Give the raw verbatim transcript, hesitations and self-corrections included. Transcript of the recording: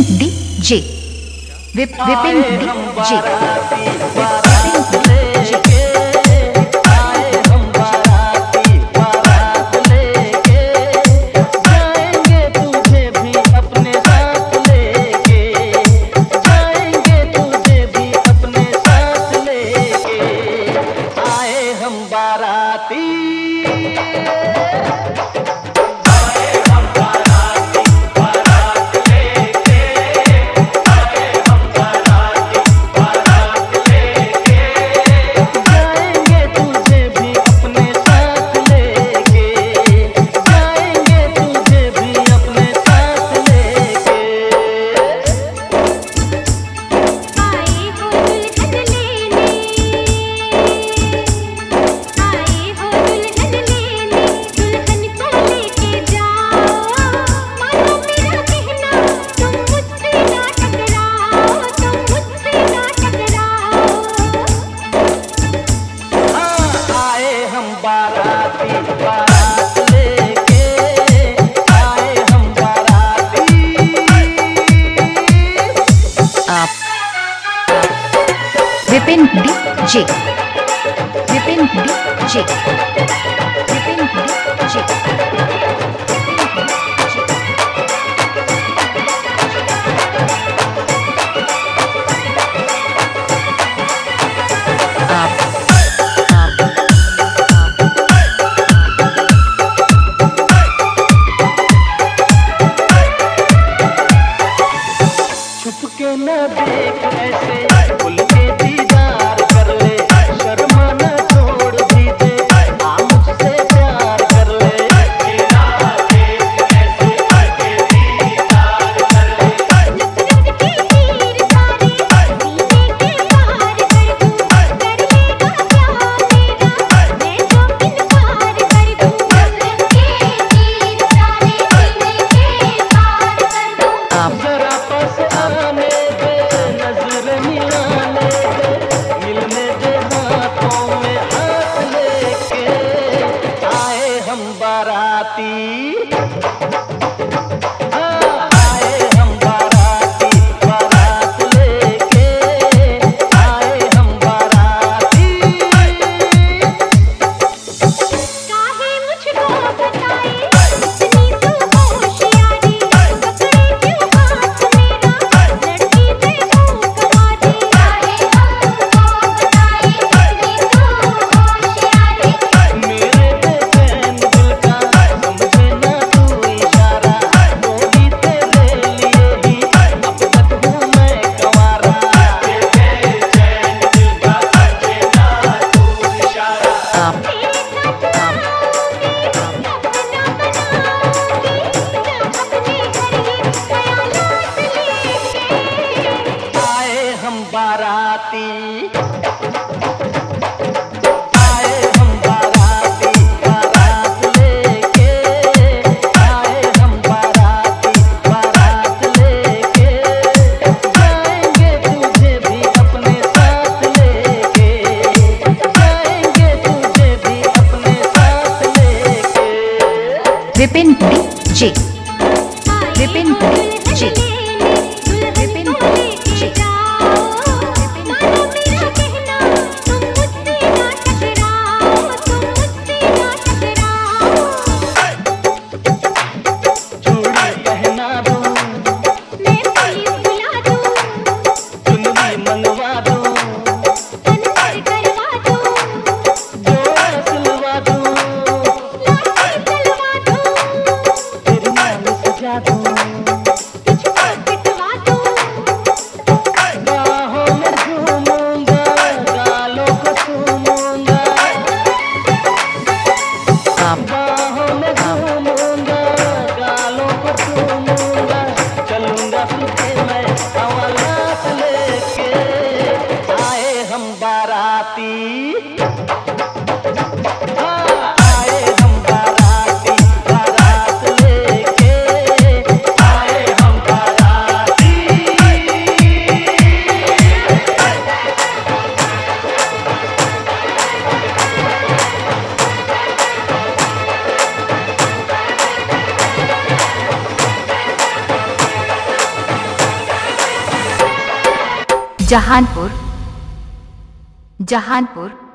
Vipin DJ विप Vipin DJ Vipin DJ Vipin DJ Vipin DJ Vipin DJ छुप के न देख ऐसे खुल के दीदार कर ले, शर्मा न छोड़ दी दे, आ मुझसे प्यार कर ले। तेरा देख ऐसे खुल के दीदार कर ले, नफरत के तीर तारे सीने के पार कर दूं, कर लेगा क्या मेरा मैं जो इनकार कर दूं। नफरत के तीर तारे सीने के पार कर दूं। जरा पास आने दे, नजर मिलाने दे, मिलने दे हाथों में हाथ लेके, आए हम बाराती। हाँ, आए हम बाराती, बारात लेके, आए हम बाराती। काहे मुझको बताए इतनी तू होशियारी, पकड़े क्यों हाथ मेरा लड़की दे दूं कवारी। काहे मुझको बताए इतनी तू होशियारी, मेरे बेचैन दिल का समझे ना तू इशारा, गोरी तेरे लिए ही अब तक हूँ मैं गंवारा। बेचैन दिल का समझे ना तू इशारा। तेरे साथ आओगे अपना बनाऊंगी, ना अपने घर ये ख्यालात लेके। आए हम बाराती, आए हम बाराती, बारात लेके, आए हम बाराती, बारात लेके, जाएंगे तुझे भी अपने साथ लेके, जाएंगे तुझे भी अपने साथ लेके। Vipin DJ Vipin DJ Vipin DJ चूड़ी पहना दूं, चुनरी मंगवा दूं, जोड़ा सिलवा दूं, तेरी नाम सजा दूं, जहानपुर जहानपुर